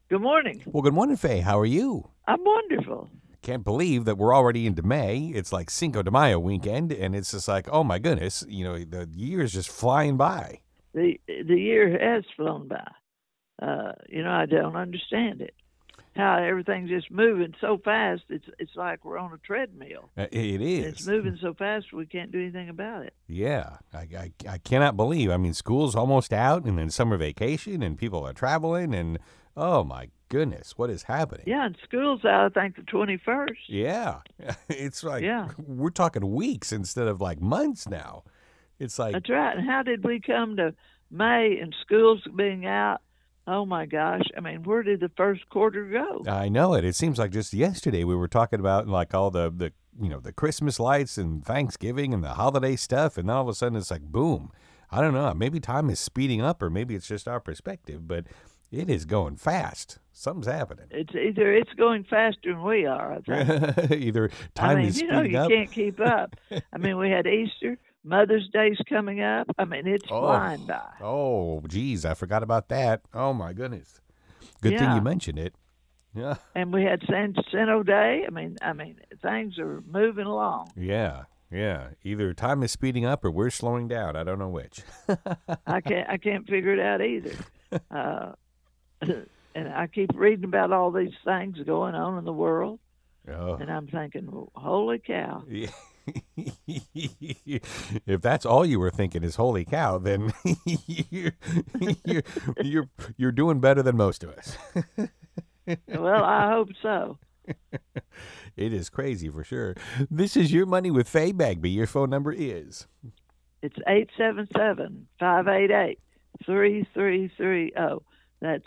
Good morning. Well, good morning, Faye. How are you? I'm wonderful. Can't believe that we're already into May. It's like Cinco de Mayo weekend, and it's just like, oh my goodness, the year is just flying by. The year has flown by. I don't understand it. How everything's just moving so fast. It's like we're on a treadmill. It It's is. moving so fast we can't do anything about it. Yeah, I cannot believe. I mean, school's almost out, and then summer vacation, and people are traveling, and oh my goodness, what is happening? Yeah, and school's out. I think the 21st. Yeah, it's like Yeah, we're talking weeks instead of like months now. It's like that's right. And how did we come to May and schools being out? Oh my gosh! I mean, where did the first quarter go? I know it. It seems like just yesterday we were talking about like all the Christmas lights and Thanksgiving and the holiday stuff, and then all of a sudden it's like boom. I don't know. Maybe time is speeding up, or maybe it's just our perspective, but it is going fast. Something's happening. It's either it's going faster than we are. I think. Either I time mean, is speeding you up. can't keep up. I mean, we had Easter, Mother's Day's coming up. I mean, it's Oh, flying by. geez, I forgot about that. Oh my goodness. Good thing you Yeah, mentioned it. Yeah, and we had San Jacinto Day. I mean, things are moving along. yeah, yeah. Either time is speeding up or we're slowing down. I don't know which. I can't figure it out either. Uh, and I keep reading about all these things going on in the world, Oh. and I'm thinking, well, holy cow! Yeah. If that's all you were thinking is "holy cow," then you're, you're you're doing better than most of us. Well, I hope so. It is crazy for sure. This is Your Money with Faye Bagby. Your phone number is. It's 877-588-3330. That's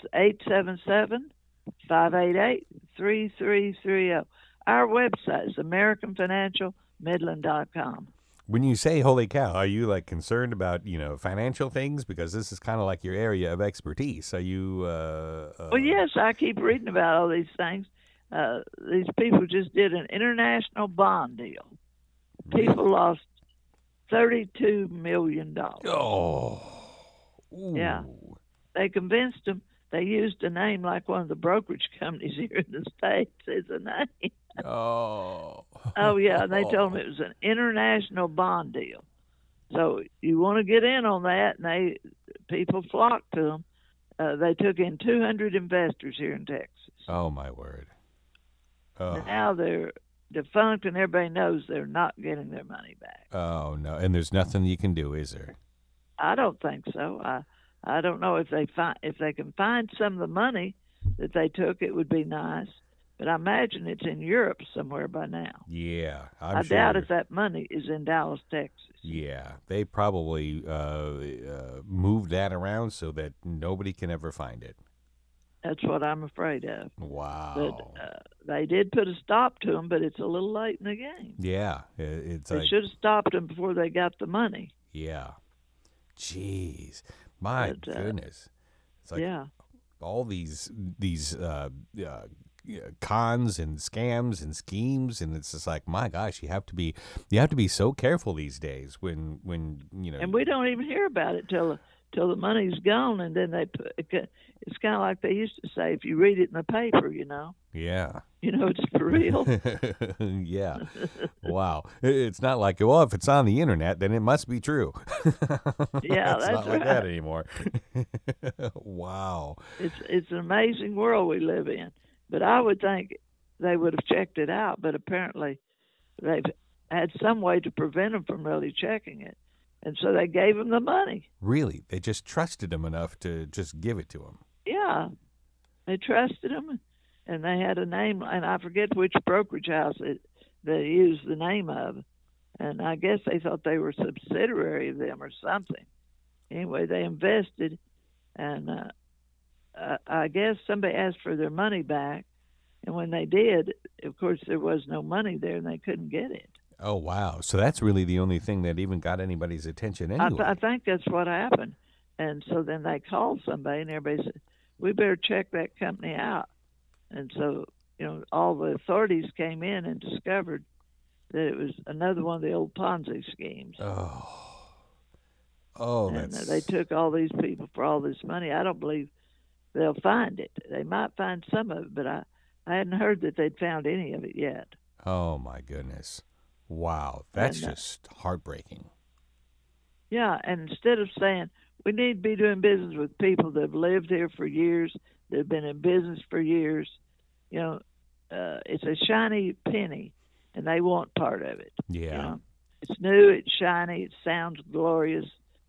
877-588-3330. Our website is AmericanFinancialMidland.com. When you say "holy cow," are you like concerned about financial things because this is kind of like your area of expertise? Are you? Well, yes, I keep reading about all these things. These people just did an international bond deal. People lost $32 million. Oh. Yeah. Ooh. They convinced them. They used a name like one of the brokerage companies here in the States as a name. Oh. Oh, yeah. And they told them it was an international bond deal. So you want to get in on that, and people flocked to them. They took in 200 investors here in Texas. Oh my word. Oh. Now they're defunct, and everybody knows they're not getting their money back. Oh no. And there's nothing you can do, is there? I don't think so. I don't know if they can find some of the money that they took. It would be nice, but I imagine it's in Europe somewhere by now. Yeah, I I'm sure. doubt if that money is in Dallas, Texas. Yeah, they probably moved that around so that nobody can ever find it. That's what I'm afraid of. But Wow. they did put a stop to them, but it's a little late in the game. Yeah, it's They like should have stopped them before they got the money. yeah. Jeez, my But goodness. It's like yeah, all these cons and scams and schemes, and it's just like my gosh, you have to be so careful these days when. and we don't even hear about it till the money's gone, and then they put. It's kind of like they used to say, if you read it in the paper, Yeah. it's for real. Yeah. Wow. It's not like, well, if it's on the internet, then it must be true. Yeah, It's that's not like right. that anymore. Wow. It's an amazing world we live in. But I would think they would have checked it out, but apparently they've had some way to prevent them from really checking it, and so they gave them the money. Really? They just trusted him enough to just give it to him. Yeah, they trusted them, and they had a name, and I forget which brokerage house they used the name of, and I guess they thought they were a subsidiary of them or something. Anyway, they invested, and I guess somebody asked for their money back, and when they did, of course, there was no money there, and they couldn't get it. Oh, wow. So that's really the only thing that even got anybody's attention anyway. I think that's what happened. And so then they called somebody, and everybody said, we better check that company out. And so, all the authorities came in and discovered that it was another one of the old Ponzi schemes. Oh, And that's they took all these people for all this money. I don't believe they'll find it. They might find some of it, but I hadn't heard that they'd found any of it yet. Oh my goodness. Wow. That's And just heartbreaking. yeah, and instead of saying we need to be doing business with people that have lived here for years, that have been in business for years, you know, it's a shiny penny, and they want part of it. Yeah. You know? It's new, it's shiny, it sounds glorious.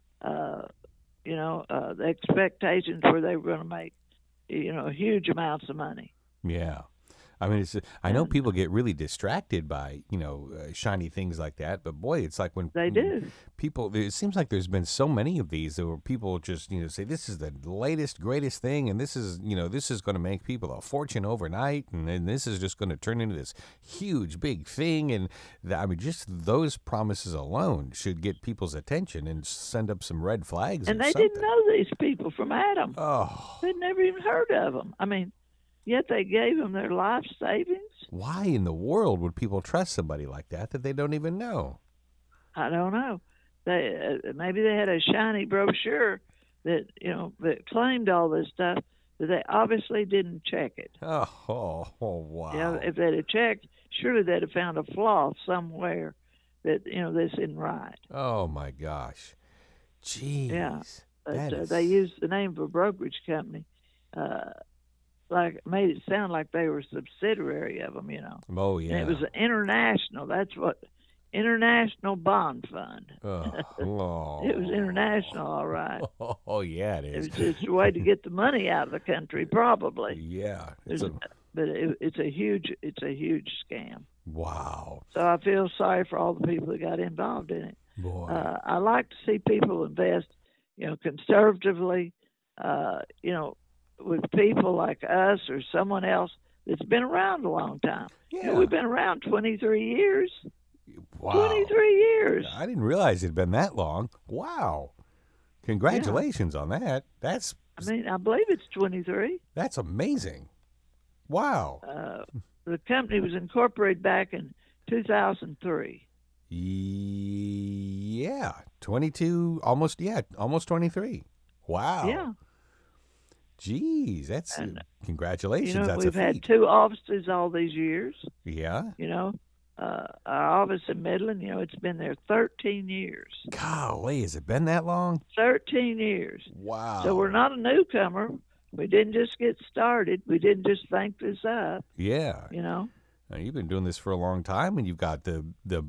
The expectations were they were going to make, huge amounts of money. Yeah. I mean, I know people get really distracted by, shiny things like that, but boy, it's like when They do. people, it seems like there's been so many of these where people just, say this is the latest, greatest thing, and this is going to make people a fortune overnight, and then this is just going to turn into this huge, big thing. And just those promises alone should get people's attention and send up some red flags. And they something. didn't know these people from Adam. Oh. They'd never even heard of them. I mean, yet they gave them their life savings. Why in the world would people trust somebody like that they don't even know? I don't know. They maybe they had a shiny brochure that that claimed all this stuff, but they obviously didn't check it. Oh wow! Yeah, if they'd have checked, surely they'd have found a flaw somewhere that this isn't right. Oh my gosh! Jeez. Yeah, but they used the name of a brokerage company. Made it sound like they were a subsidiary of them, Oh, yeah. And it was international. That's what International Bond Fund. Oh. It was international, all right. Oh, yeah, it is. It was just a way to get the money out of the country, probably. Yeah, but it's a huge scam. Wow. So I feel sorry for all the people that got involved in it. Boy. I like to see people invest, conservatively, with people like us or someone else that's been around a long time. Yeah. We've been around 23 years. Wow. 23 years. I didn't realize it'd been that long. Wow. Congratulations on that. I believe it's 23. That's amazing. Wow. The company was incorporated back in 2003. Yeah. 22, almost 23. Wow. Yeah. Geez, congratulations. That's we've had 2 offices all these years. Yeah. Our office in Midland, it's been there 13 years. Golly, has it been that long? 13 years. Wow. So we're not a newcomer. We didn't just get started. We didn't just think this up. Yeah. Now, you've been doing this for a long time, and you've got the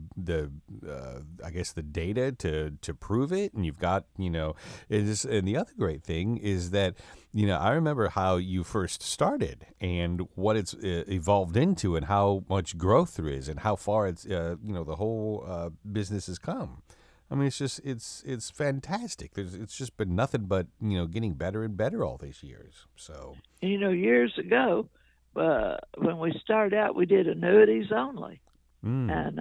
I guess the data to prove it, and you've got and the other great thing is that I remember how you first started and what it's evolved into, and how much growth there is, and how far it's the whole business has come. I mean, it's fantastic. It's just been nothing but getting better and better all these years. So years ago. When we started out, we did annuities only, and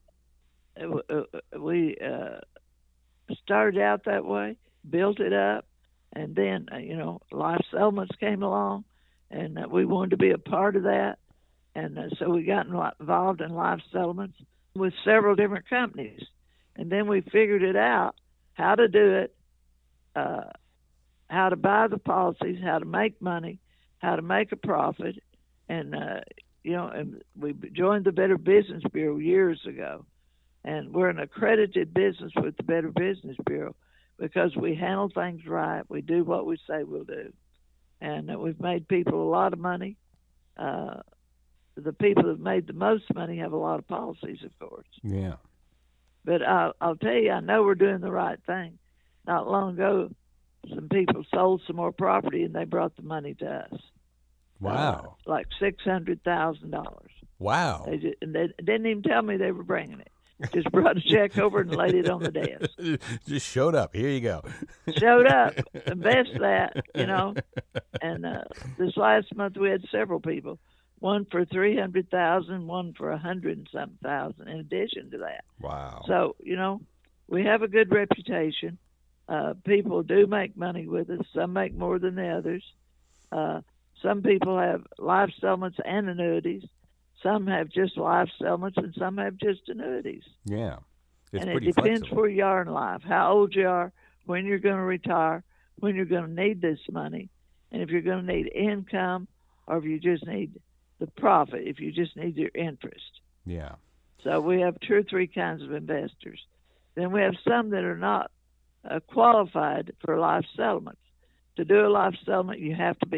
we started out that way, built it up, and then life settlements came along, and we wanted to be a part of that, and so we got involved in life settlements with several different companies, and then we figured it out how to do it, how to buy the policies, how to make money, how to make a profit. And, and we joined the Better Business Bureau years ago. And we're an accredited business with the Better Business Bureau because we handle things right. We do what we say we'll do. And we've made people a lot of money. The people that made the most money have a lot of policies, of course. Yeah. But I'll tell you, I know we're doing the right thing. Not long ago, some people sold some more property, and they brought the money to us. Wow. Like $600,000. Wow. They didn't even tell me they were bringing it. Just brought a check over and laid it on the desk. Just showed up. Here you go. Showed up. Invest that, And this last month we had several people. One for $300,000, one for $100,000 and something in addition to that. Wow. So, we have a good reputation. People do make money with us. Some make more than the others. Some people have life settlements and annuities. Some have just life settlements, and some have just annuities. Yeah. And it depends flexible. where you are in life, how old you are, when you're going to retire, when you're going to need this money. and if you're going to need income, or if you just need the profit, if you just need your interest. Yeah. So we have two or three kinds of investors. Then we have some that are not qualified for life settlements. To do a life settlement, you have to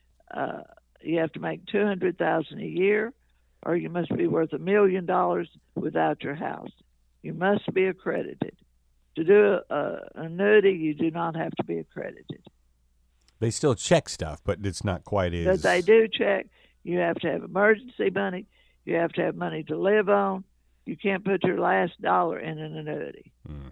make $200,000 a year, or you must be worth $1 million without your house. You must be accredited. To do an annuity, you do not have to be accredited. They still check stuff, but it's not quite as. But they do check. You have to have emergency money. You have to have money to live on. You can't put your last dollar in an annuity.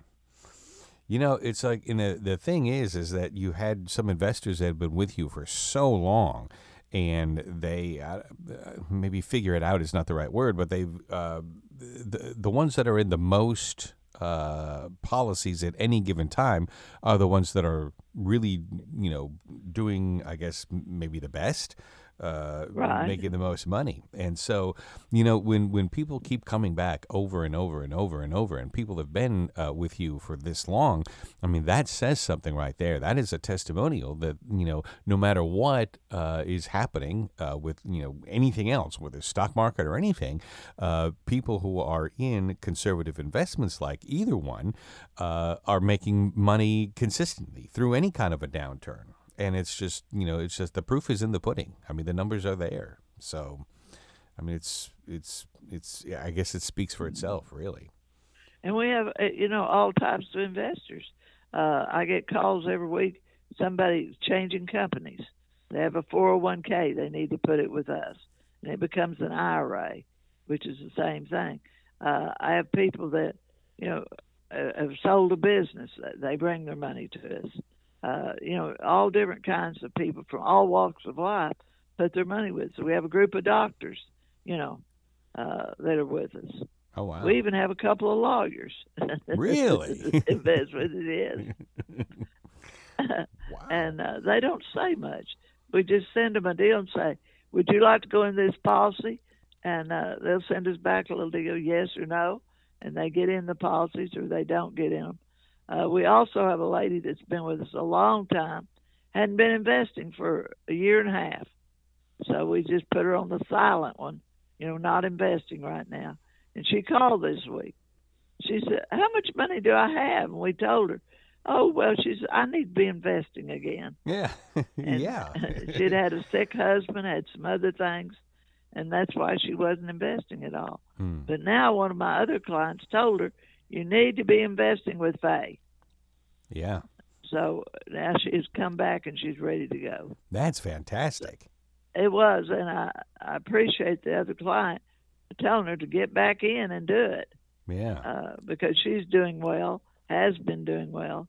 You know, it's like the thing is that you had some investors that have been with you for so long, and they maybe figure it out is not the right word, but they've the ones that are in the most policies at any given time are the ones that are really, doing, I guess, maybe the best. Right. Making the most money. And so, when people keep coming back over and over and over and over, and people have been with you for this long, I mean, that says something right there. That is a testimonial that, no matter what is happening with, anything else, whether stock market or anything, people who are in conservative investments like either one are making money consistently through any kind of a downturn. And it's just, the proof is in the pudding. I mean, the numbers are there. So, I mean, I guess it speaks for itself, really. And we have, all types of investors. I get calls every week, somebody changing companies. They have a 401k, they need to put it with us. And it becomes an IRA, which is the same thing. I have people that, have sold a business. They bring their money to us. All different kinds of people from all walks of life put their money with us. So we have a group of doctors, that are with us. Oh, wow. We even have a couple of lawyers. Really? Invest with it is. Wow. And they don't say much. We just send them a deal and say, would you like to go in this policy? And they'll send us back a little deal, yes or no. And they get in the policies or they don't get in them. We also have a lady that's been with us a long time, hadn't been investing for a year and a half. So we just put her on the silent one, not investing right now. And she called this week. She said, how much money do I have? And we told her, oh, well, she said, I need to be investing again. Yeah. Yeah. She'd had a sick husband, had some other things, and that's why she wasn't investing at all. But now one of my other clients told her, you need to be investing with Faye. Yeah. So now she's come back and she's ready to go. That's fantastic. It was, and I appreciate the other client telling her to get back in and do it. Yeah. Because she's doing well, has been doing well.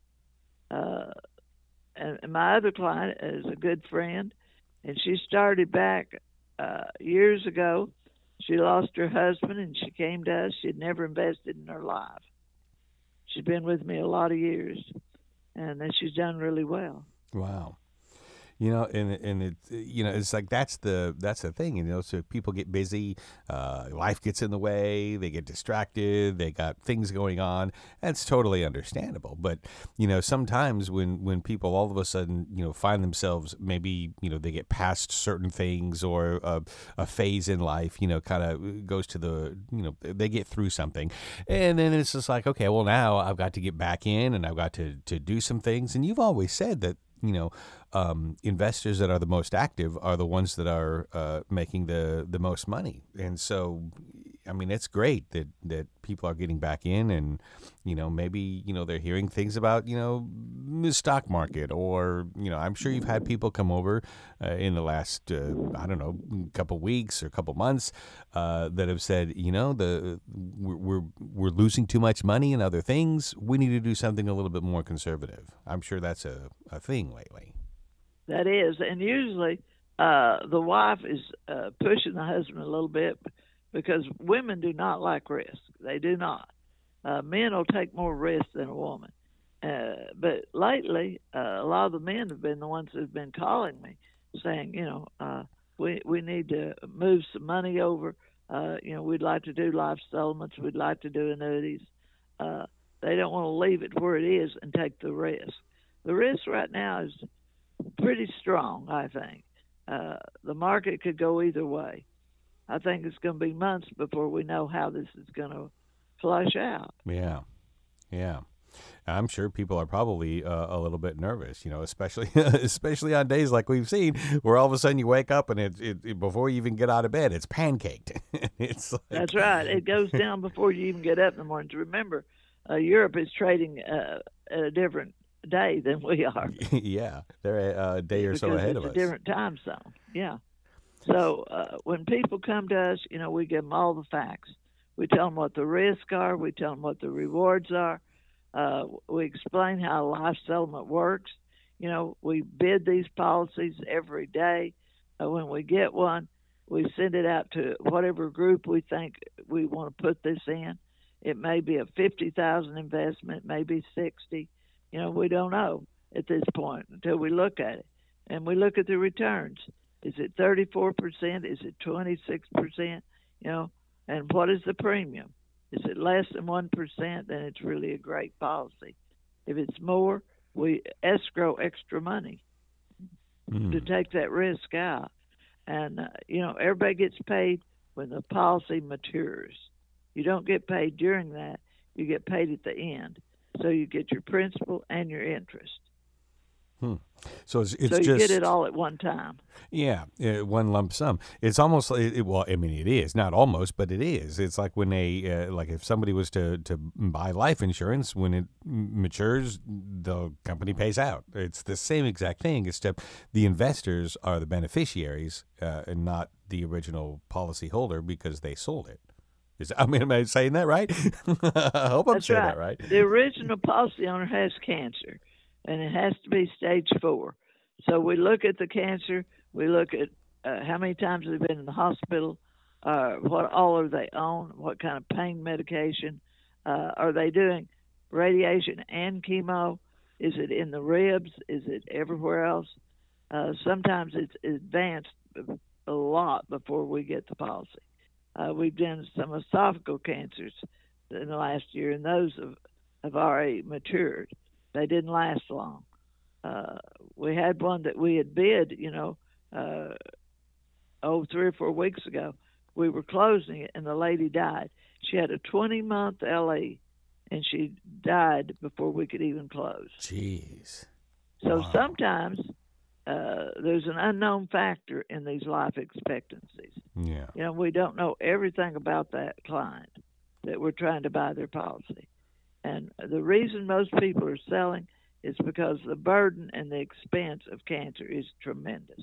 And my other client is a good friend, and she started back years ago. She lost her husband, and she came to us. She'd never invested in her life. She's been with me a lot of years, and she's done really well. Wow. And it, it's like that's the thing, so people get busy, life gets in the way, they get distracted, they got things going on. That's totally understandable. But, sometimes when people all of a sudden, find themselves, maybe, they get past certain things or a phase in life, kind of goes to the, they get through something. And then it's just like, okay, well, now I've got to get back in and I've got to do some things. And you've always said that, investors that are the most active are the ones that are making the most money. And so, I mean, it's great that people are getting back in and, maybe, they're hearing things about, the stock market or, I'm sure you've had people come over in the last, couple weeks or couple months that have said, we're losing too much money in other things. We need to do something a little bit more conservative. I'm sure that's a thing lately. That is. And usually the wife is pushing the husband a little bit because women do not like risk. They do not. Men will take more risk than a woman. But lately, a lot of the men have been the ones that have been calling me saying, we need to move some money over. We'd like to do life settlements. We'd like to do annuities. They don't want to leave it where it is and take the risk. The risk right now is pretty strong, I think. The market could go either way. I think it's going to be months before we know how this is going to flush out. Yeah. Yeah. I'm sure people are probably a little bit nervous, especially especially on days like we've seen, where all of a sudden you wake up and it before you even get out of bed, it's pancaked. It's like, That's right. It goes down before you even get up in the morning. Remember, Europe is trading at a different day than we are. yeah, they're a day or so Because ahead it's of a us. different time zone. Yeah. So when people come to us, we give them all the facts. We tell them what the risks are. We tell them what the rewards are. We explain how life settlement works. We bid these policies every day. When we get one, we send it out to whatever group we think we want to put this in. It may be a 50,000 investment, maybe 60. We don't know at this point until we look at it, and we look at the returns. Is it 34%? Is it 26%? And what is the premium? Is it less than 1%? Then it's really a great policy. If it's more, we escrow extra money to take that risk out. And, everybody gets paid when the policy matures. You don't get paid during that. You get paid at the end. So you get your principal and your interest. So it's so you just get it all at one time. Yeah, one lump sum. It's almost well, I mean, it is not almost, but it is. It's like when like if somebody was to buy life insurance, when it matures, the company pays out. It's the same exact thing, except the investors are the beneficiaries and not the original policy holder because they sold it. Am I saying that right? I hope I'm That's saying right. that right. The original policy owner has cancer, and it has to be stage 4. So we look at the cancer. We look at how many times they've been in the hospital, what all are they on, what kind of pain medication, are they doing radiation and chemo? Is it in the ribs? Is it everywhere else? Sometimes it's advanced a lot before we get the policy. We've done some esophageal cancers in the last year, and those have already matured. They didn't last long. We had one that we had bid, 3 or 4 weeks ago. We were closing it, and the lady died. She had a 20-month LE, and she died before we could even close. Jeez. So Wow. sometimes there's an unknown factor in these life expectancies. Yeah. We don't know everything about that client that we're trying to buy their policy. And the reason most people are selling is because the burden and the expense of cancer is tremendous.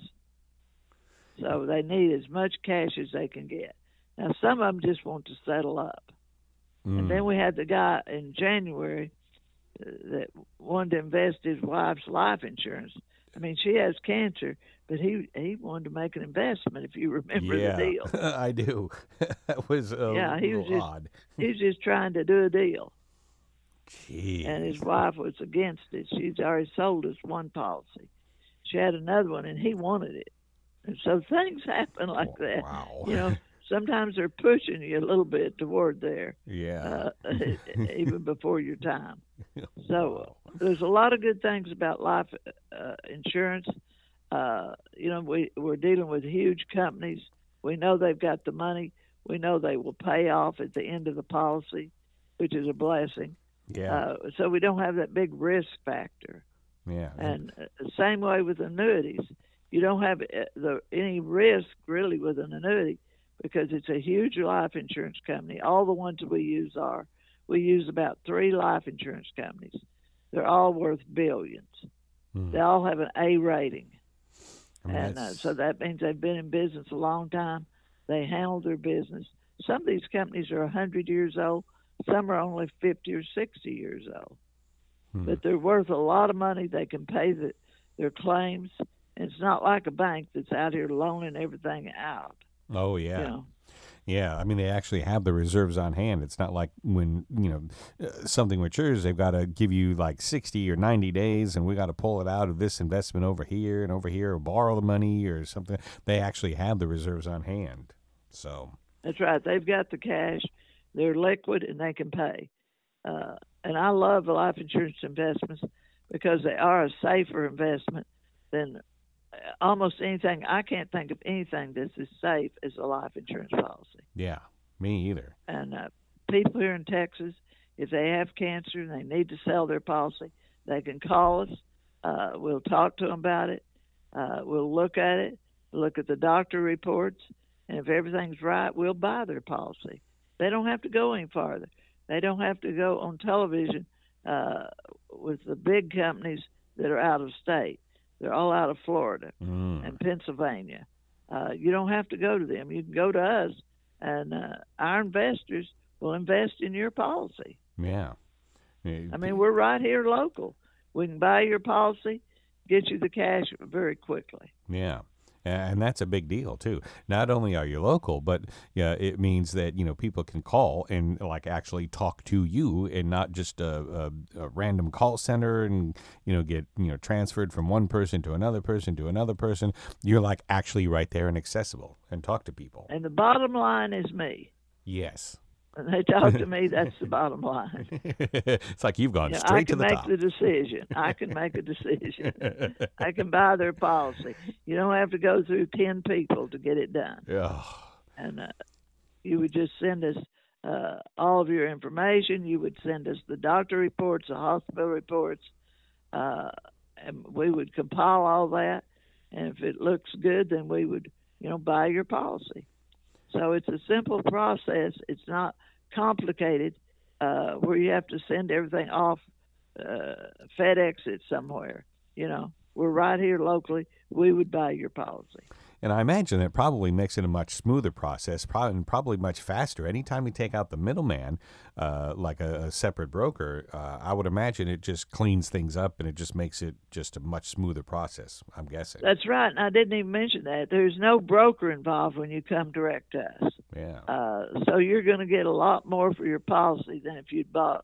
So they need as much cash as they can get. Now, some of them just want to settle up. And then we had the guy in January that wanted to invest his wife's life insurance. I mean, she has cancer, but he wanted to make an investment, if you remember the deal. I do. That was odd. He was just trying to do a deal. Jeez. And his wife was against it. She's already sold us one policy. She had another one, and he wanted it. And so things happen like that. Wow. Sometimes they're pushing you a little bit toward there. Yeah. Even before your time. So there's a lot of good things about life insurance. We're dealing with huge companies. We know they've got the money. We know they will pay off at the end of the policy, which is a blessing. Yeah. So we don't have that big risk factor. Yeah. And same way with annuities. You don't have any risk really with an annuity because it's a huge life insurance company. All the ones we use about 3 life insurance companies. They're all worth billions. They all have an A rating. And so that means they've been in business a long time. They handle their business. Some of these companies are 100 years old. Some are only 50 or 60 years old. But they're worth a lot of money. They can pay their claims. And it's not like a bank that's out here loaning everything out. Oh, yeah. Yeah, I mean, they actually have the reserves on hand. It's not like when, something matures, they've got to give you like 60 or 90 days, and we got to pull it out of this investment over here, or borrow the money or something. They actually have the reserves on hand. So that's right. They've got the cash. They're liquid, and they can pay. And I love the life insurance investments because they are a safer investment. then almost anything, I can't think of anything that's as safe as a life insurance policy. Yeah, me either. And people here in Texas, if they have cancer and they need to sell their policy, they can call us. We'll talk to them about it. We'll look at it, look at the doctor reports, and if everything's right, we'll buy their policy. They don't have to go any farther. They don't have to go on television with the big companies that are out of state. They're all out of Florida and Pennsylvania. You don't have to go to them. You can go to us, and our investors will invest in your policy. Yeah. I mean, we're right here local. We can buy your policy, get you the cash very quickly. Yeah. And that's a big deal too. Not only are you local, but it means that people can call and like actually talk to you, and not just a random call center and get transferred from one person to another person to another person. You're like actually right there and accessible and talk to people. And the bottom line is me. Yes. When they talk to me, that's the bottom line. It's like you've gone straight to the top. I can make the decision. I can make a decision. I can buy their policy. You don't have to go through 10 people to get it done. Yeah. And you would just send us all of your information. You would send us the doctor reports, the hospital reports, and we would compile all that. And if it looks good, then we would, buy your policy. So it's a simple process. It's not complicated where you have to send everything off, FedEx it somewhere. We're right here locally. We would buy your policy. And I imagine that probably makes it a much smoother process, probably much faster. Anytime you take out the middleman, like a separate broker, I would imagine it just cleans things up and it just makes it just a much smoother process, I'm guessing. That's right. And I didn't even mention that. There's no broker involved when you come direct to us. Yeah. So you're going to get a lot more for your policy than if you'd bought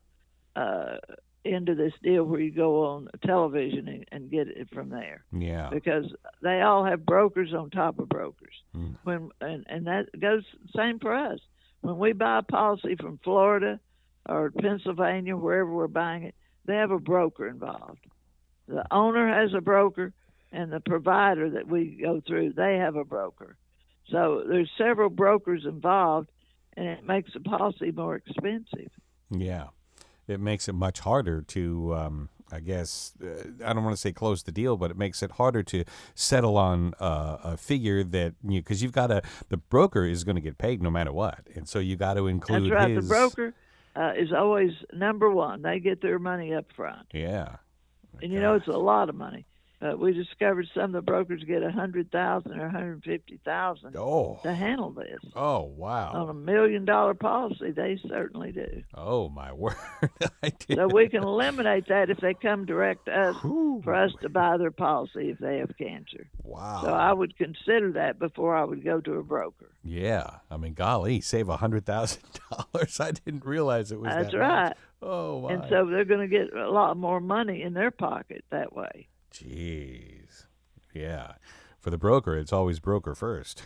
into this deal where you go on television and get it from there. Yeah. Because they all have brokers on top of brokers. And that goes same for us. When we buy a policy from Florida or Pennsylvania, wherever we're buying it, they have a broker involved. The owner has a broker, and the provider that we go through, they have a broker. So there's several brokers involved, and it makes the policy more expensive. Yeah. It makes it much harder to, I guess, I don't want to say close the deal, but it makes it harder to settle on a figure that, because you've got the broker is going to get paid no matter what. And so you got to include That's right. his. The broker is always number one. They get their money up front. Yeah. And it's a lot of money. We discovered some of the brokers get $100,000 or $150,000 to handle this. Oh, wow! On $1 million policy, they certainly do. Oh, my word! I did. So we can eliminate that if they come direct to us for us to buy their policy if they have cancer. Wow! So I would consider that before I would go to a broker. Yeah, I mean, golly, save $100,000. I didn't realize it was That's that right. much. Oh, my! And so they're going to get a lot more money in their pocket that way. Jeez. Yeah. For the broker, it's always broker first.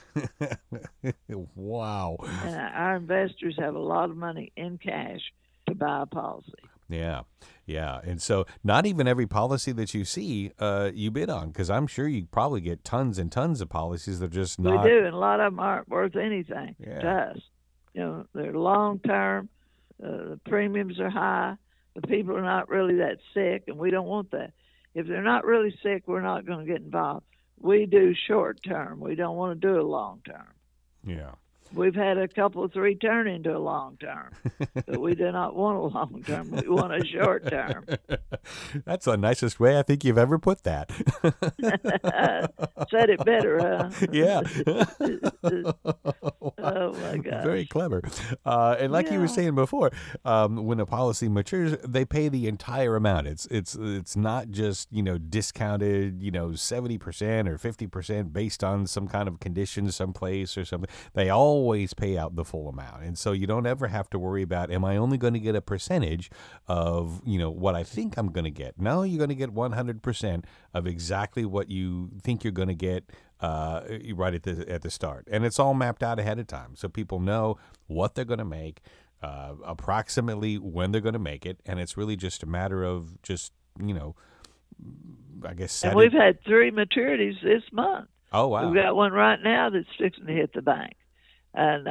Wow. And our investors have a lot of money in cash to buy a policy. Yeah. Yeah. And so not even every policy that you see you bid on, because I'm sure you probably get tons and tons of policies that are just not. We do, and a lot of them aren't worth anything to us. They're long-term. The premiums are high. The people are not really that sick, and we don't want that. If they're not really sick, we're not going to get involved. We do short term. We don't want to do a long term. Yeah. We've had a couple of 3 turn into a long term, but we do not want a long term. We want a short term. That's the nicest way I think you've ever put that. Said it better, huh? Yeah. Oh my gosh. Very clever. And like you were saying before, when a policy matures, they pay the entire amount. It's not just discounted 70% or 50% based on some kind of condition someplace or something. They always pay out the full amount, and so you don't ever have to worry about, am I only going to get a percentage of what I think I'm going to get? No, you're going to get 100% of exactly what you think you're going to get right at the start, and it's all mapped out ahead of time, so people know what they're going to make, approximately when they're going to make it, and it's really just a matter of just I guess, And set we've it. had 3 maturities this month. Oh, We've wow. got one right now that's fixing to hit the bank. And,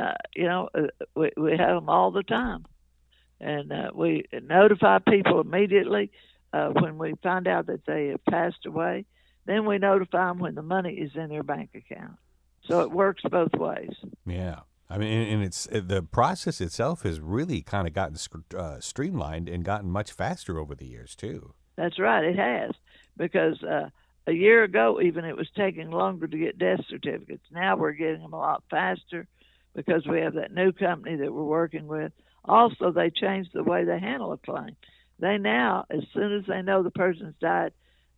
we have them all the time. And we notify people immediately when we find out that they have passed away. Then we notify them when the money is in their bank account. So it works both ways. Yeah. I mean, and it's the process itself has really kind of gotten streamlined and gotten much faster over the years, too. That's right, it has. Because a year ago, even it was taking longer to get death certificates. Now we're getting them a lot faster because we have that new company that we're working with. Also, they changed the way they handle a claim. They now, as soon as they know the person's died,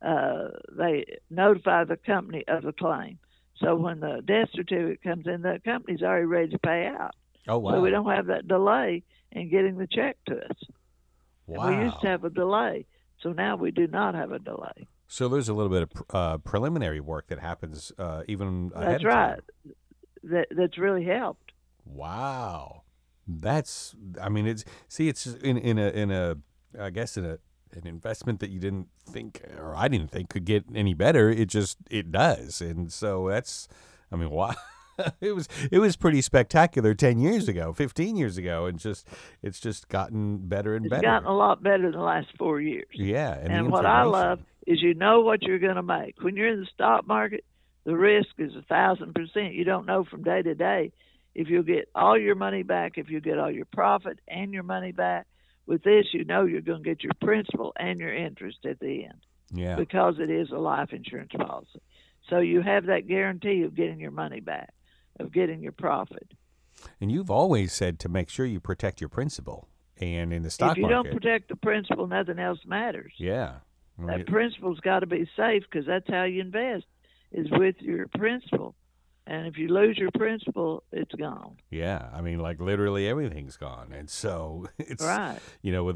they notify the company of the claim. So when the death certificate comes in, the company's already ready to pay out. Oh, So we wow. don't have that delay in getting the check to us. And we used to Wow. have a delay, so now we do not have a delay. So there's a little bit of preliminary work that happens even ahead That's of right. time. That's really helped. Wow. That's, I mean, it's in a I guess in an investment that you didn't think, or I didn't think could get any better. It does. And so that's, I mean, wow. It was pretty spectacular 10 years ago, 15 years ago, and it's just gotten better and It's better. gotten a lot better in the last 4 years. Yeah, and the And what I information. love is you know what you're going to make. When you're in the stock market, the risk is 1,000%. You don't know from day to day if you'll get all your money back, if you get all your profit and your money back. With this, you know you're going to get your principal and your interest at the end Yeah. because it is a life insurance policy. So you have that guarantee of getting your money back, of getting your profit. And you've always said to make sure you protect your principal. And in the If stock you don't market, protect the principal, nothing else matters. yeah. I mean, That principal's got to be safe because that's how you invest, is with your principal. And if you lose your principal, it's gone. yeah. I mean, like literally everything's gone. And so it's, Right. with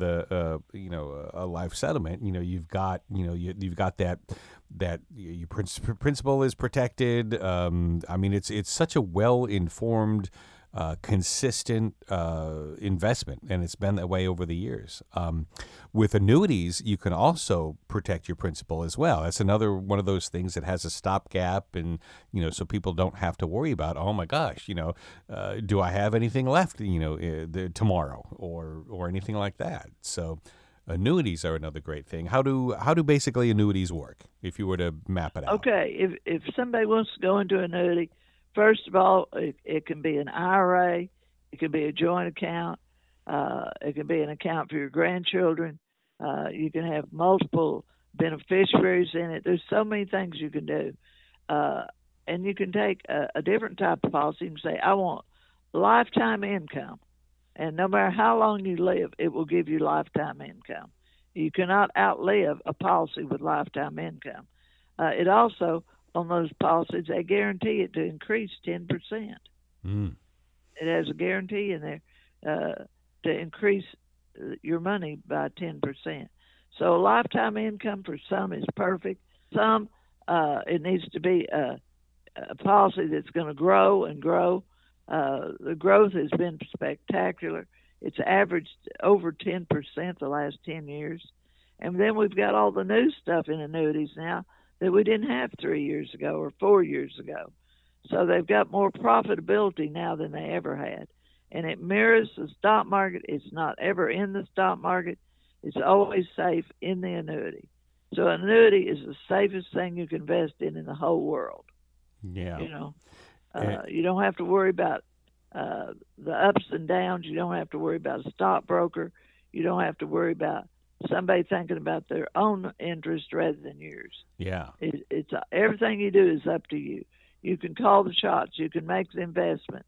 a life settlement, you've got, you've got that your principal is protected. I mean, it's such a well-informed, consistent investment, and it's been that way over the years. With annuities, you can also protect your principal as well. That's another one of those things that has a stopgap, and so people don't have to worry about, oh my gosh, do I have anything left, tomorrow or anything like that. So annuities are another great thing. How do basically annuities work if you were to map it out? Okay. If somebody wants to go into annuity, first of all, it can be an IRA, it can be a joint account, it can be an account for your grandchildren. You can have multiple beneficiaries in it. There's so many things you can do. And you can take a different type of policy and say, I want lifetime income. And no matter how long you live, it will give you lifetime income. You cannot outlive a policy with lifetime income. It also, on those policies, they guarantee it to increase 10%. Mm. It has a guarantee in there to increase your money by 10%. So a lifetime income for some is perfect. Some, it needs to be a policy that's going to grow and grow. The growth has been spectacular. It's averaged over 10% the last 10 years. And then we've got all the new stuff in annuities now that we didn't have 3 years ago or 4 years ago. So they've got more profitability now than they ever had. And it mirrors the stock market. It's not ever in the stock market. It's always safe in the annuity. So annuity is the safest thing you can invest in the whole world. Yeah. You don't have to worry about the ups and downs. You don't have to worry about a stockbroker. You don't have to worry about somebody thinking about their own interest rather than yours. Yeah. It's everything you do is up to you. You can call the shots. You can make the investment,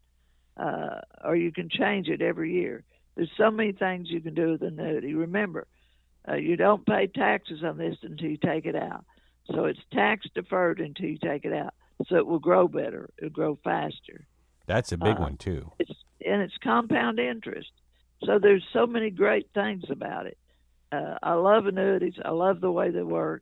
or you can change it every year. There's so many things you can do with annuity. Remember, you don't pay taxes on this until you take it out. So it's tax deferred until you take it out. So it will grow better. It'll grow faster. That's a big one too. It's compound interest. So there's so many great things about it. I love annuities. I love the way they work.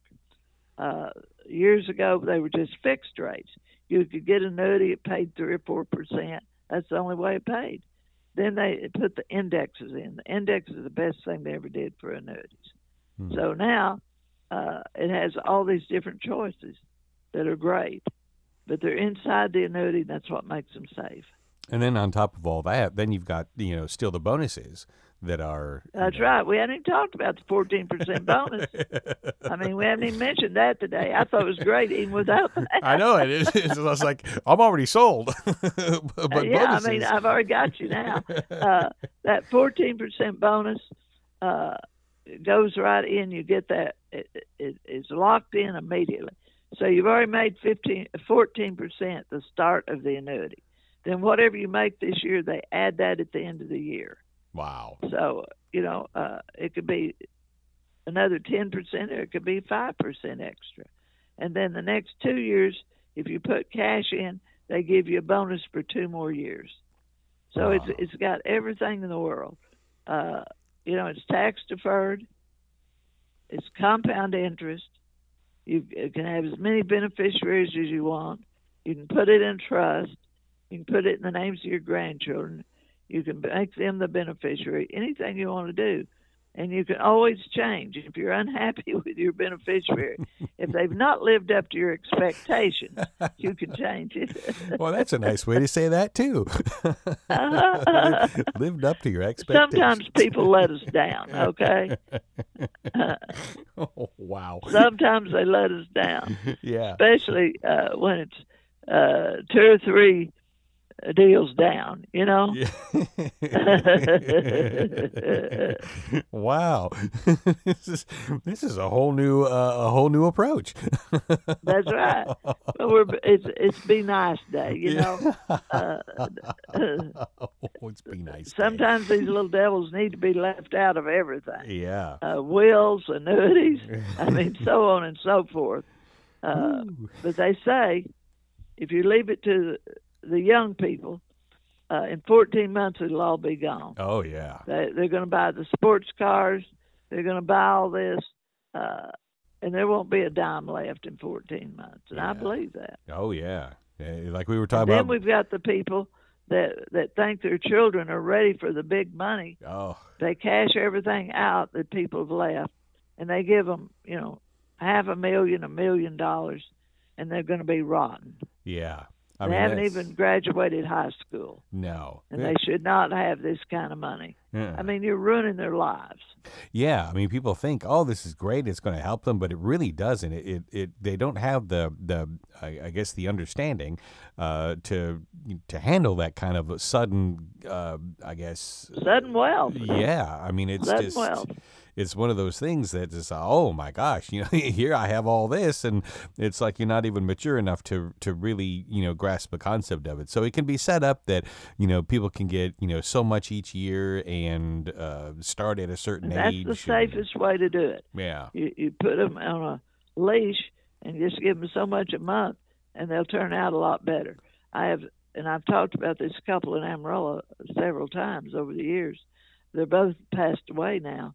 Years ago, they were just fixed rates. You could get an annuity, it paid 3 or 4%. That's the only way it paid. Then they put the indexes in. The index is the best thing they ever did for annuities. So now it has all these different choices that are great, but they're inside the annuity. And that's what makes them safe. And then on top of all that, then you've got, still the bonuses that are. That's right. We haven't even talked about the 14% bonus. I mean, we haven't even mentioned that today. I thought it was great even without that. I know it is. I was like, I'm already sold. But yeah, bonuses. I mean, I've already got you now. That 14% bonus goes right in. You get that. It's locked in immediately. So you've already made 14% the start of the annuity. Then whatever you make this year, they add that at the end of the year. Wow. So, it could be another 10% or it could be 5% extra. And then the next 2 years, if you put cash in, they give you a bonus for 2 more years. So Wow. it's got everything in the world. It's tax deferred. It's compound interest. You can have as many beneficiaries as you want. You can put it in trust. You can put it in the names of your grandchildren. You can make them the beneficiary, anything you want to do. And you can always change. If you're unhappy with your beneficiary, if they've not lived up to your expectations, you can change it. Well, that's a nice way to say that, too. Lived up to your expectations. Sometimes people let us down, okay? Oh, wow. Sometimes they let us down. Yeah. Especially when it's 2 or 3 deals down, Yeah. Wow. This is a whole new approach. That's right. Well, it's Be Nice Day, It's Be Nice Day. Sometimes these little devils need to be left out of everything. Yeah. Wills, annuities, I mean, so on and so forth. But they say if you leave it to the young people, in 14 months it'll all be gone. Oh, yeah. They're going to buy the sports cars. They're going to buy all this, and there won't be a dime left in 14 months. And I believe that. Oh, yeah. Like we were talking Then about. we've got the people that think their children are ready for the big money. Oh. They cash everything out that people have left, and they give them, $500,000, $1 million, and they're going to be rotten. Yeah. They haven't even graduated high school. No. And they should not have this kind of money. Yeah. I mean, you're ruining their lives. Yeah, I mean, people think, oh, this is great, it's going to help them, but it really doesn't. They don't have I guess the understanding to handle that kind of sudden, sudden wealth. Yeah, I mean, it's sudden just wealth. It's one of those things that is, oh my gosh, here I have all this, and it's like you're not even mature enough to really, grasp the concept of it. So it can be set up that, people can get, so much each year and start at a certain age. That's the safest way to do it. Yeah. You put them on a leash and just give them so much a month, and they'll turn out a lot better. I've talked about this couple in Amarillo several times over the years. They're both passed away now.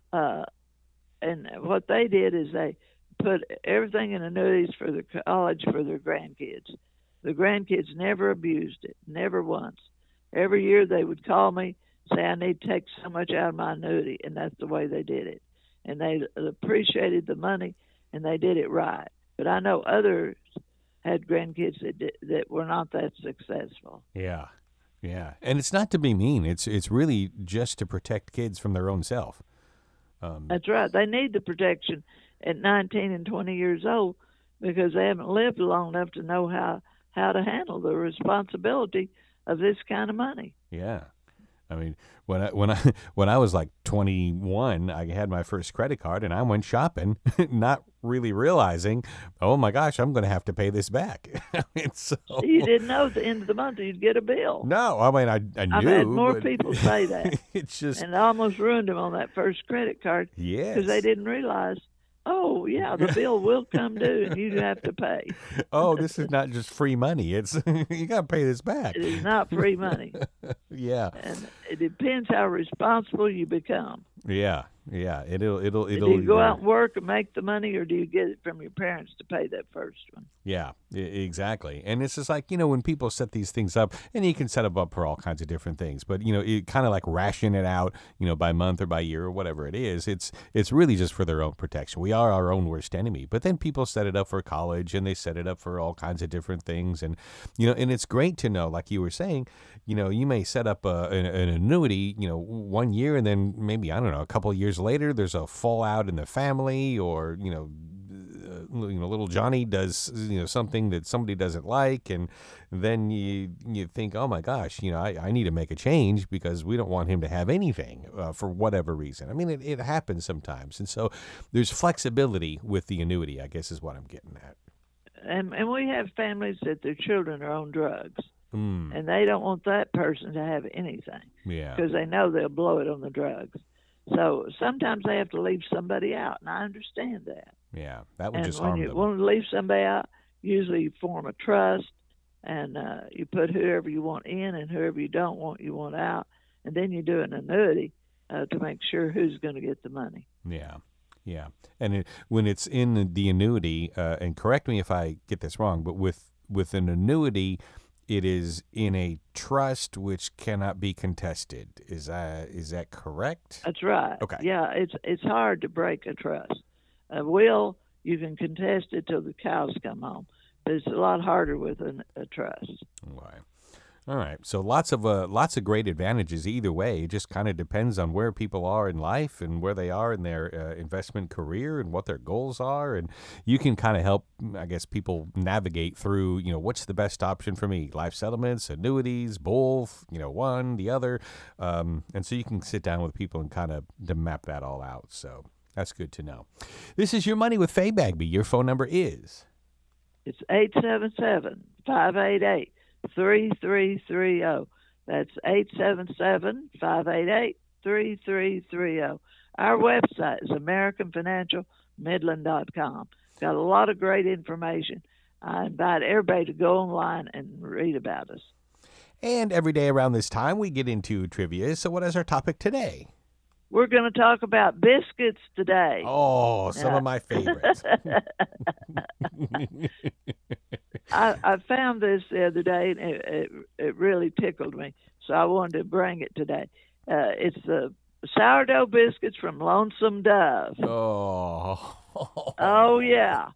And what they did is they put everything in annuities for their college for their grandkids. The grandkids never abused it, never once. Every year they would call me, say, I need to take so much out of my annuity, and that's the way they did it. And they appreciated the money, and they did it right. But I know others had grandkids that were not that successful. Yeah, yeah. And it's not to be mean. It's really just to protect kids from their own self. That's right. They need the protection at 19 and 20 years old because they haven't lived long enough to know how to handle the responsibility of this kind of money. Yeah. I mean, when I was like 21, I had my first credit card and I went shopping, not really realizing, oh my gosh, I'm going to have to pay this back. So you didn't know at the end of the month you'd get a bill. No, I mean, I knew. I've had more people say that. It's just, and it almost ruined them on that first credit card. Yes. Because they didn't realize, oh yeah, the bill will come due and you have to pay. Oh, this is not just free money. It's you got to pay this back. It is not free money. Yeah. And it depends how responsible you become. Yeah. Yeah, Do you go it'll out and work and make the money, or do you get it from your parents to pay that first one? Yeah, exactly. And it's just like, when people set these things up, and you can set them up for all kinds of different things, but, it kind of like ration it out, by month or by year or whatever it is. It's really just for their own protection. We are our own worst enemy. But then people set it up for college, and they set it up for all kinds of different things. And, and it's great to know, like you were saying, you may set up an annuity, 1 year, and then maybe, I don't know, a couple of years later, there's a fallout in the family, or, little Johnny does something that somebody doesn't like, and then you think, oh my gosh, I need to make a change because we don't want him to have anything for whatever reason. I mean, it happens sometimes, and so there's flexibility with the annuity, I guess, is what I'm getting at. And we have families that their children are on drugs, Mm, and they don't want that person to have anything yeah, because they know they'll blow it on the drugs. So sometimes they have to leave somebody out, and I understand that. yeah, that would And just when harm you them. want to leave somebody out, usually you form a trust, and you put whoever you want in and whoever you don't want, you want out, and then you do an annuity to make sure who's going to get the money. Yeah. Yeah. And when it's in the annuity, and correct me if I get this wrong, but with an annuity, it is in a trust which cannot be contested. Is that correct? That's right. Okay. Yeah, it's hard to break a trust. A will, you can contest it till the cows come home, but it's a lot harder with a trust. Okay. All right. So lots of great advantages either way. It just kind of depends on where people are in life and where they are in their investment career and what their goals are, and you can kind of help, I guess, people navigate through. What's the best option for me? Life settlements, annuities, both. One, the other, and so you can sit down with people and kind of to map that all out. So that's good to know. This is Your Money with Faye Bagby. Your phone number is. It's 877-588-3330. That's 877-588-3330. Our website is AmericanFinancialMidland.com. Got a lot of great information. I invite everybody to go online and read about us. And every day around this time, we get into trivia. So what is our topic today? We're going to talk about biscuits today. Oh, some of my favorites. I found this the other day, and it really tickled me, so I wanted to bring it today. It's the sourdough biscuits from Lonesome Dove. Oh. Oh, yeah.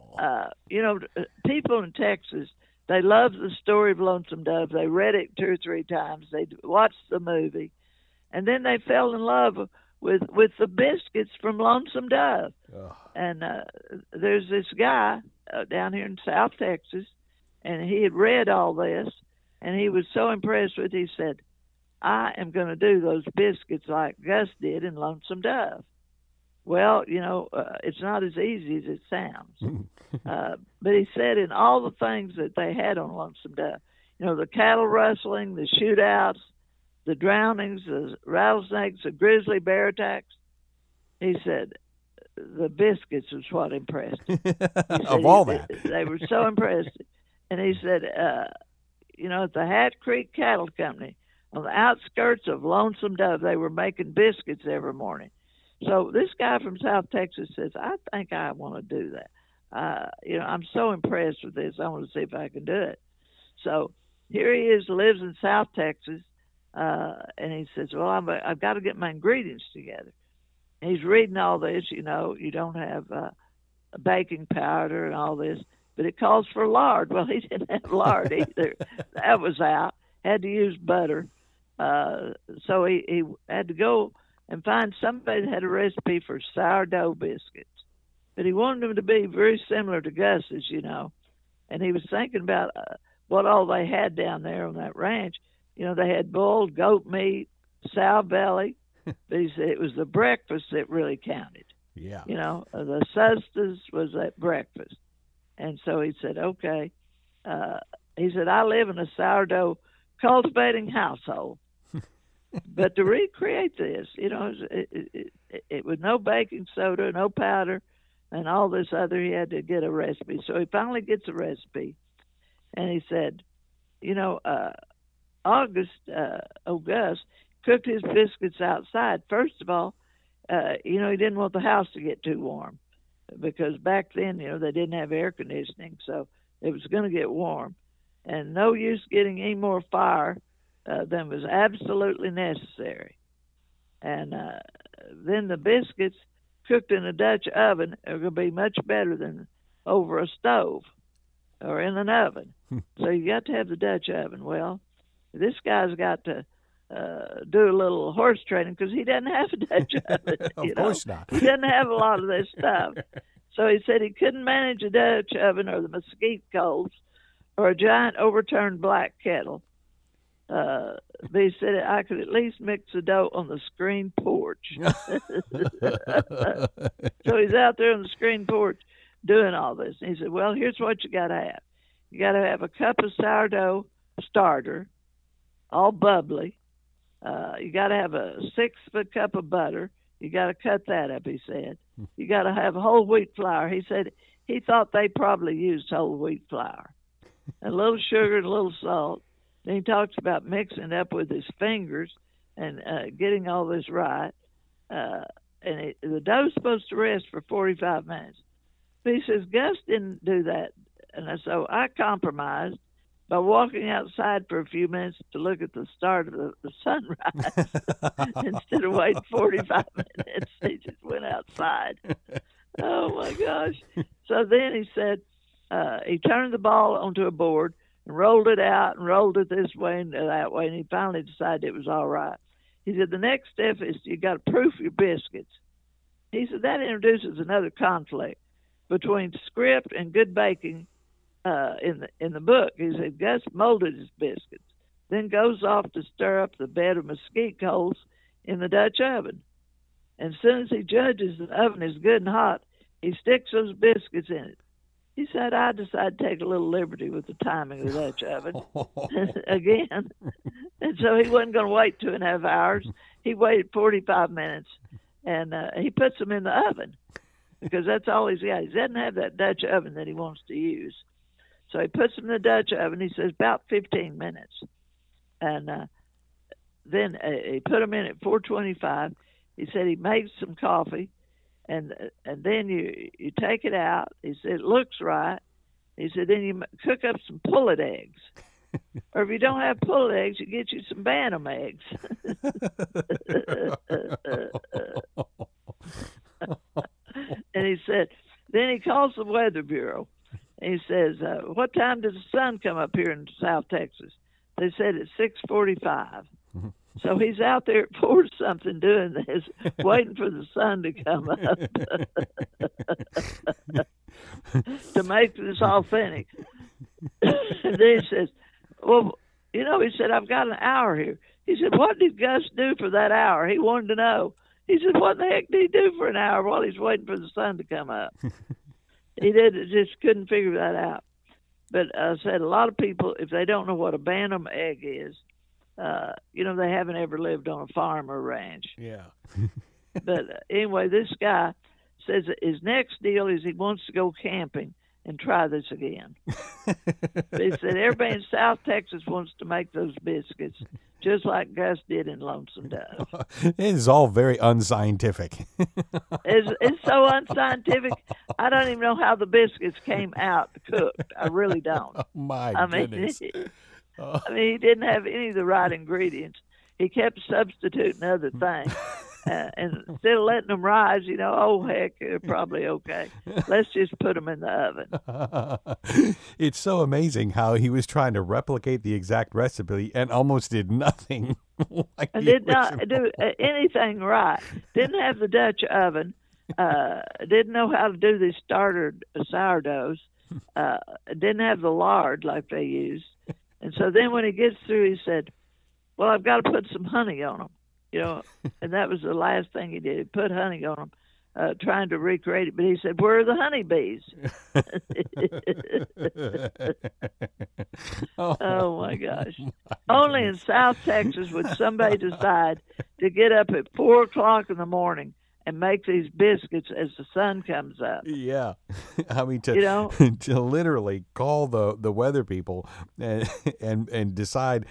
People in Texas, they love the story of Lonesome Dove. They read it 2 or 3 times. They watched the movie. And then they fell in love with the biscuits from Lonesome Dove. Oh. And there's this guy down here in South Texas, and he had read all this, and he was so impressed with it, he said, I am going to do those biscuits like Gus did in Lonesome Dove. Well, it's not as easy as it sounds. But he said in all the things that they had on Lonesome Dove, the cattle rustling, the shootouts, the drownings, the rattlesnakes, the grizzly bear attacks, he said the biscuits was what impressed him. Of all that. They were so impressed. And he said, at the Hat Creek Cattle Company, on the outskirts of Lonesome Dove, they were making biscuits every morning. So this guy from South Texas says, I think I want to do that. I'm so impressed with this. I want to see if I can do it. So here he is, lives in South Texas, and he says, well, I've got to get my ingredients together. And he's reading all this, you don't have baking powder and all this, but it calls for lard. Well, he didn't have lard either. That was out. Had to use butter. So he had to go and find somebody that had a recipe for sourdough biscuits. But he wanted them to be very similar to Gus's, And he was thinking about what all they had down there on that ranch. They had bull, goat meat, sow belly. But he said it was the breakfast that really counted. Yeah. The sustenance was at breakfast. And so he said, okay. He said, I live in a sourdough cultivating household. But to recreate this, it with no baking soda, no powder, and all this other, he had to get a recipe. So he finally gets a recipe. And he said, Gus cooked his biscuits outside. First of all, he didn't want the house to get too warm because back then, they didn't have air conditioning, so it was going to get warm. And no use getting any more fire than was absolutely necessary. And then the biscuits cooked in a Dutch oven are going to be much better than over a stove or in an oven. So you got to have the Dutch oven. Well, this guy's got to do a little horse trading because he doesn't have a Dutch oven. Of course not. He doesn't have a lot of this stuff. So he said he couldn't manage a Dutch oven or the mesquite coals or a giant overturned black kettle. But he said I could at least mix the dough on the screen porch. So he's out there on the screen porch doing all this. And he said, well, here's what you got to have. You got to have a cup of sourdough starter, all bubbly. You got to have a 6-foot cup of butter. You got to cut that up, he said. You got to have whole wheat flour. He said he thought they probably used whole wheat flour. A little sugar and a little salt. Then he talks about mixing it up with his fingers and getting all this right. The dough's supposed to rest for 45 minutes. But he says Gus didn't do that. And so I compromised by walking outside for a few minutes to look at the start of the sunrise. Instead of waiting 45 minutes, he just went outside. Oh, my gosh. So then he said he turned the ball onto a board and rolled it out and rolled it this way and that way, and he finally decided it was all right. He said, the next step is you got to proof your biscuits. He said that introduces another conflict between script and good baking in the book. He said Gus molded his biscuits, then goes off to stir up the bed of mesquite coals in the Dutch oven. And as soon as he judges the oven is good and hot, he sticks those biscuits in it. He said, I decided to take a little liberty with the timing of the Dutch oven again. And so he wasn't going to wait 2.5 hours. He waited 45 minutes, and he puts them in the oven because that's all he's got. He doesn't have that Dutch oven that he wants to use. So he puts them in the Dutch oven. He says about 15 minutes. And then he put them in at 425. He said he makes some coffee. And then you take it out. He said, it looks right. He said, then you cook up some pullet eggs. Or if you don't have pullet eggs, you get you some bantam eggs. And he said, then he calls the Weather Bureau. And he says, what time does the sun come up here in South Texas? They said it's 6:45. So he's out there at 4-something doing this, waiting for the sun to come up to make this authentic. And then he says, well, he said, I've got an hour here. He said, what did Gus do for that hour? He wanted to know. He said, what the heck did he do for an hour while he's waiting for the sun to come up? He just couldn't figure that out. But I said, a lot of people, if they don't know what a bantam egg is, they haven't ever lived on a farm or ranch. Yeah. But anyway, this guy says that his next deal is he wants to go camping and try this again. He said everybody in South Texas wants to make those biscuits, just like Gus did in Lonesome Dove. It is all very unscientific. It's so unscientific. I don't even know how the biscuits came out cooked. I really don't. Oh, my goodness. He didn't have any of the right ingredients. He kept substituting other things. And instead of letting them rise, oh, heck, they're probably okay. Let's just put them in the oven. It's so amazing how he was trying to replicate the exact recipe and almost did nothing. Did not do anything right. Didn't have the Dutch oven. Didn't know how to do these starter sourdoughs. Didn't have the lard like they used. And so then when he gets through, he said, well, I've got to put some honey on them. And that was the last thing he did. He put honey on them, trying to recreate it. But he said, where are the honeybees? Oh, my gosh. Only in South Texas would somebody decide to get up at 4 o'clock in the morning and make these biscuits as the sun comes up. Yeah, I mean You know, to literally call the weather people and and decide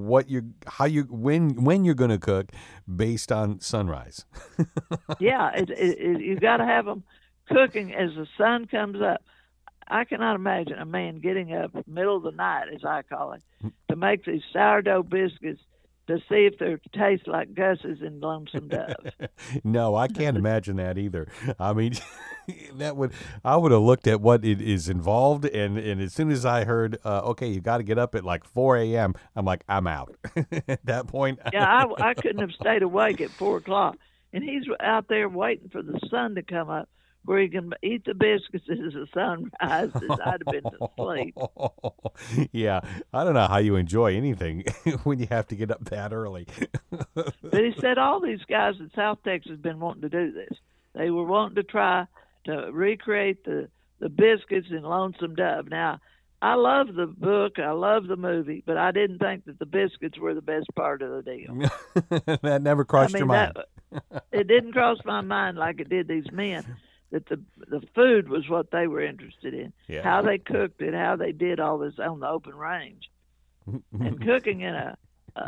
when you're going to cook based on sunrise. yeah, you got to have them cooking as the sun comes up. I cannot imagine a man getting up middle of the night, as I call it, to make these sourdough biscuits to see if they taste like Gus's in Lonesome Dove. No, I can't imagine that either. I mean, I would have looked at what it is involved, and as soon as I heard, okay, you got to get up at like 4 a.m., I'm like, I'm out. At that point, Yeah, I couldn't have stayed awake at 4 o'clock. And he's out there waiting for the sun to come up where he can eat the biscuits as the sun rises. I'd have been asleep. Yeah, I don't know how you enjoy anything when you have to get up that early. But he said all these guys in South Texas have been wanting to do this. They were wanting to try to recreate the biscuits in Lonesome Dove. Now, I love the book, I love the movie, but I didn't think that the biscuits were the best part of the deal. That never crossed your mind. It didn't cross my mind like it did these men. That the food was what they were interested in, yeah. How they cooked it, how they did all this on the open range, and cooking in a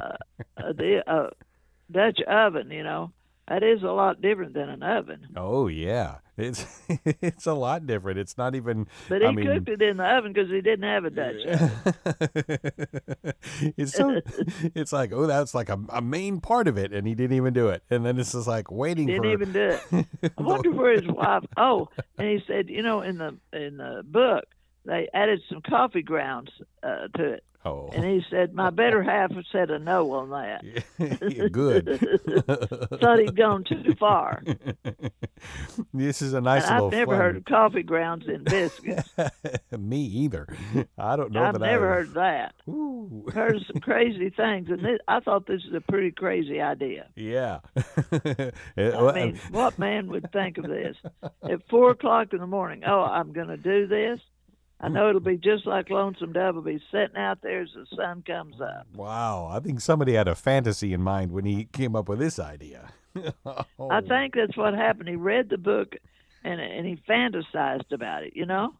Dutch oven. You know, that is a lot different than an oven. Oh yeah, it's a lot different. It's not even. But he cooked it in the oven because he didn't have a Dutch oven. It's like, oh, that's like a main part of it, and he didn't even do it. And then it's just like waiting. Didn't even do it. I wonder where his wife. Oh, and he said, you know, in the book they added some coffee grounds to it. Oh. And he said, my better half said a no on that. Good. Thought he'd gone too far. This is a nice and little I've never heard of coffee grounds in biscuits. Me either. I don't know. I've never heard that. Ooh. Heard of some crazy things, and I thought this is a pretty crazy idea. Yeah. I mean, what man would think of this? At 4 o'clock in the morning, oh, I'm going to do this? I know it'll be just like Lonesome Dove will be sitting out there as the sun comes up. Wow. I think somebody had a fantasy in mind when he came up with this idea. Oh. I think that's what happened. He read the book and he fantasized about it, you know?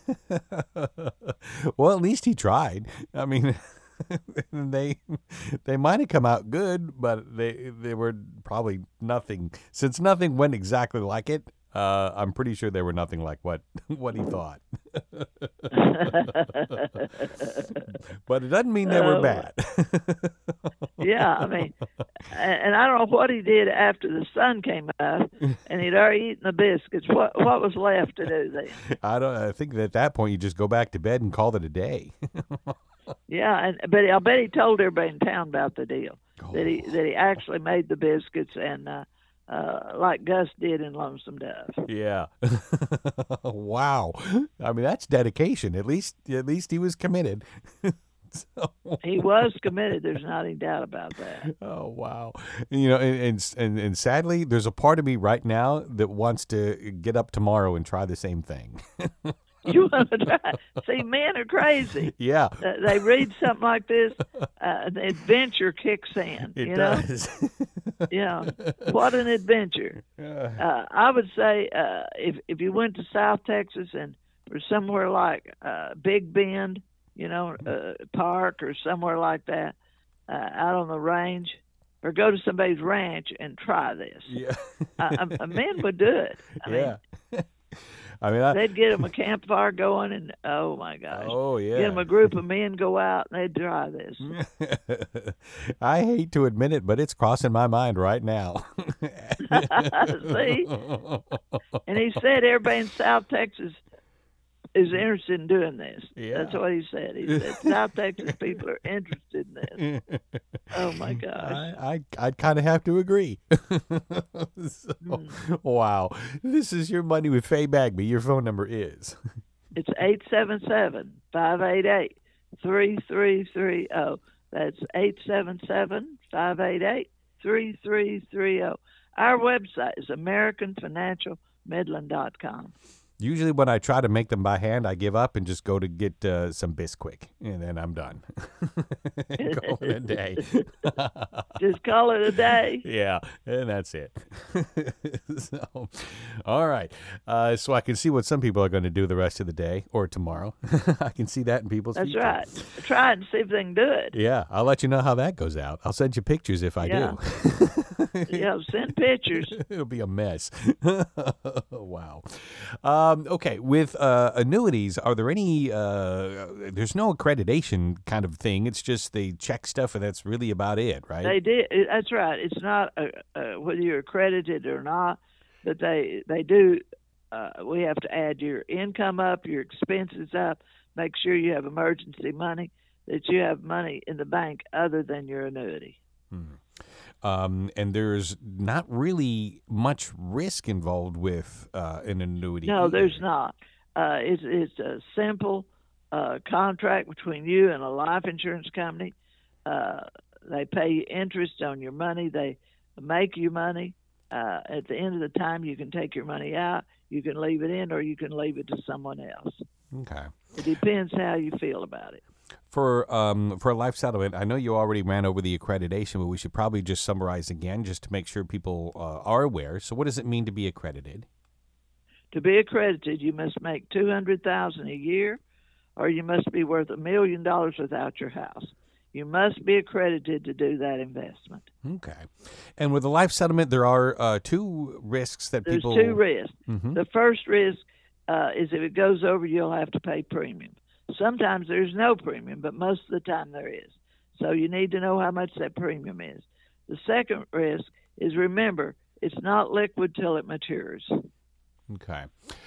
Well, at least he tried. I mean, they might have come out good, but they were probably nothing. Since nothing went exactly like it, I'm pretty sure they were nothing like what he thought. But it doesn't mean they were bad. Yeah, I mean, and I don't know what he did after the sun came up, and he'd already eaten the biscuits. What was left to do then? I think that at that point you just go back to bed and call it a day. Yeah, but I bet he told everybody in town about the deal. Oh. That he actually made the biscuits and. Like Gus did in Lonesome Dove. Yeah. Wow. I mean, that's dedication. At least he was committed. So. He was committed. There's not any doubt about that. Oh wow! You know, and sadly, there's a part of me right now that wants to get up tomorrow and try the same thing. You want to try? See, men are crazy. Yeah. They read something like this, the adventure kicks in. It does. Yeah. What an adventure. I would say if you went to South Texas and or somewhere like Big Bend, you know, park or somewhere like that, out on the range, or go to somebody's ranch and try this. Yeah. A man would do it. I mean, they'd get them a campfire going, and oh my gosh, oh yeah, get them a group of men go out and they'd try this. I hate to admit it, but it's crossing my mind right now. See, and he said everybody in South Texas is interested in doing this. Yeah. That's what he said. He said South Texas people are interested in this. Oh my gosh. I'd kind of have to agree. Wow. This is Your Money with Faye Bagby. Your phone number is? It's 877-588-3330. That's 877-588-3330. Our website is AmericanFinancialMidland.com. Usually when I try to make them by hand, I give up and just go to get some Bisquick, and then I'm done. Call it a day. Just call it a day. Yeah, and that's it. So, all right. So I can see what some people are going to do the rest of the day or tomorrow. I can see that in people's That's future. right. Try it and see if they can do it. Yeah, I'll let you know how that goes out. I'll send you pictures if I Yeah. do. Yeah, send pictures. It'll be a mess. Wow. Okay, with annuities, are there any? There's no accreditation kind of thing. It's just they check stuff, and that's really about it, right? They did. That's right. It's not whether you're accredited or not, but they do. We have to add your income up, your expenses up, make sure you have emergency money, that you have money in the bank other than your annuity. And there's not really much risk involved with an annuity. No, either. there's not. It's a simple contract between you and a life insurance company. They pay you interest on your money. They make you money. At the end of the time, you can take your money out. You can leave it in, or you can leave it to someone else. Okay. It depends how you feel about it. For a life settlement, I know you already ran over the accreditation, but we should probably just summarize again just to make sure people are aware. So what does it mean to be accredited? To be accredited, you must make $200,000 a year, or you must be worth $1 million without your house. You must be accredited to do that investment. Okay. And with a life settlement, there are two risks that There's people... two risks. Mhm. The first risk is if it goes over, you'll have to pay premium. Sometimes there's no premium, but most of the time there is. So you need to know how much that premium is. The second risk is, remember, it's not liquid till it matures. Okay.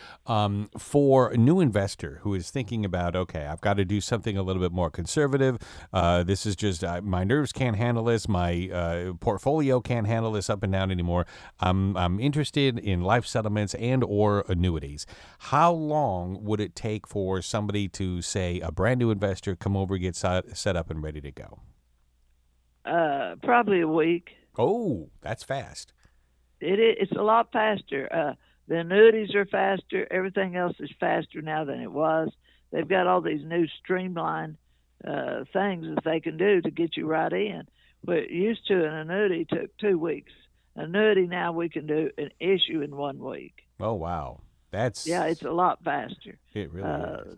For a new investor who is thinking about, okay, I've got to do something a little bit more conservative. This is just, my nerves can't handle this. My portfolio can't handle this up and down anymore. I'm interested in life settlements and or annuities. How long would it take for somebody to, say, a brand new investor, come over, get set up and ready to go? Probably a week. Oh, that's fast. It's a lot faster. The annuities are faster. Everything else is faster now than it was. They've got all these new streamlined things that they can do to get you right in. But used to, an annuity took 2 weeks. Annuity now we can do an issue in 1 week. Oh, wow. That's... Yeah, it's a lot faster. It really is.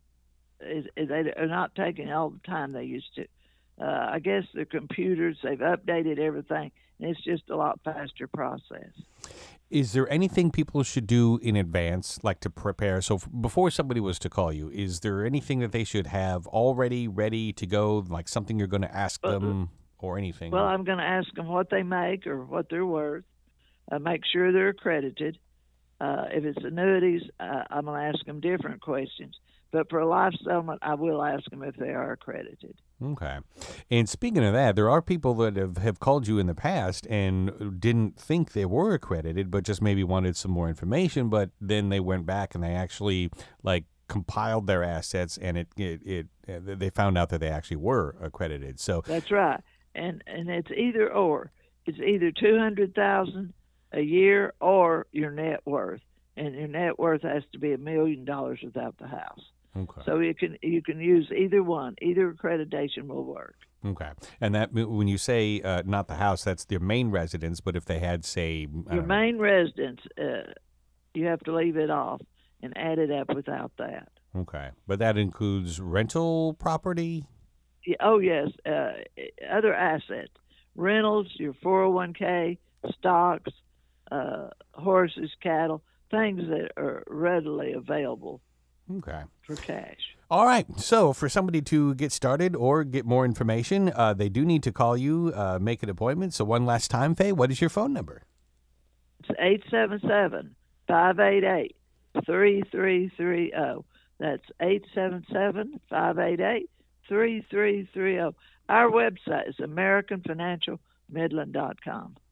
They are not taking all the time they used to. I guess the computers, they've updated everything, and it's just a lot faster process. Is there anything people should do in advance, like to prepare? So before somebody was to call you, is there anything that they should have already ready to go, like something you're going to ask them or anything? Well, I'm going to ask them what they make or what they're worth. Make sure they're accredited. If it's annuities, I'm going to ask them different questions. But for a life settlement, I will ask them if they are accredited. Okay. And speaking of that, there are people that have called you in the past and didn't think they were accredited, but just maybe wanted some more information. But then they went back and they actually compiled their assets, and they found out that they actually were accredited. So that's right. And it's either or. It's either $200,000 a year or your net worth, and your net worth has to be $1 million without the house. Okay. So you can use either one. Either accreditation will work. Okay. And that, when you say not the house, that's their main residence. But if they had, say, your main residence, you have to leave it off and add it up without that. Okay. But that includes rental property? Yeah, oh, yes. Other assets, rentals, your 401k, stocks, horses, cattle, things that are readily available. Okay. For cash. All right. So for somebody to get started or get more information, they do need to call you, make an appointment. So one last time, Faye, what is your phone number? It's 877-588-3330. That's 877-588-3330. Our website is AmericanFinancialMidland.com.